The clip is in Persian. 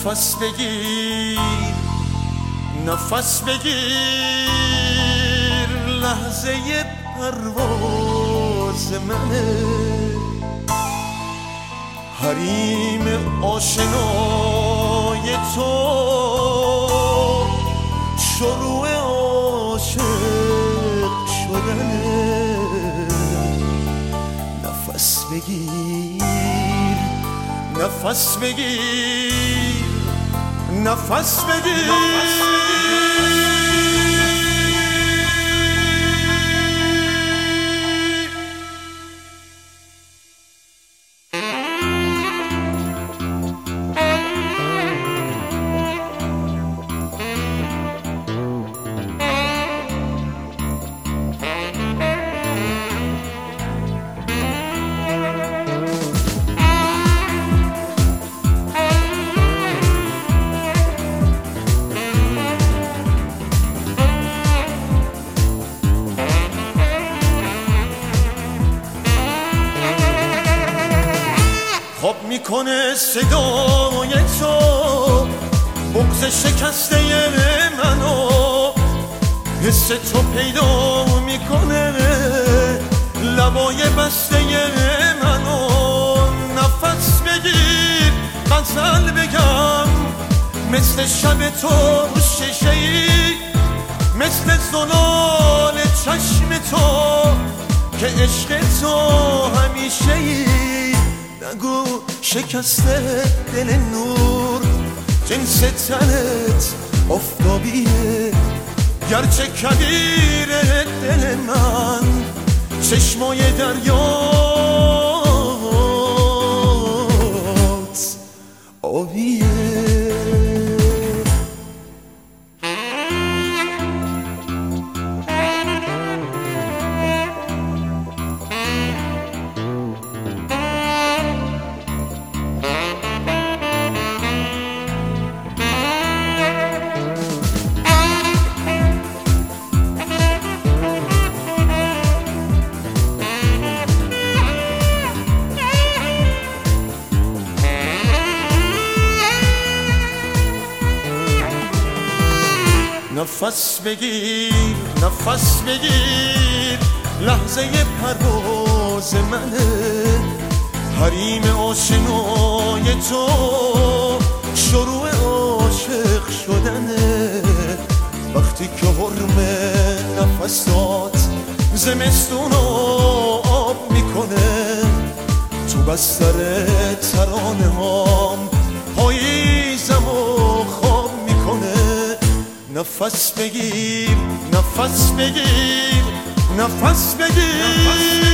نفس بگیر نفس بگیر لحظه پرواز منه حریم آشنای تو شروع عاشق شدنه نفس بگیر نفس بگیر نفس بگیر خواب میکنه صدای تو بغض شکسته منو حس تو پیدا میکنه لبای بسته منو نفس بگیر غزل بگم مثل شب تو شیشه‌ای مثل زلال چشم تو که عشق تو همیشه‌ای نگو شکسته دل نور جنس تنت آفتابیه گرچه کبیره دل من چشمای دریات آبیه نفس بگیر نفس بگیر لحظه پرواز منه حریم آشنای تو شروع عاشق شدنه وقتی که حرم نفسات زمستون آب میکنه تو بستر ترانه هام پاییزم و خواب میکنه نفس بگیر نفس بگیر نفس بگیر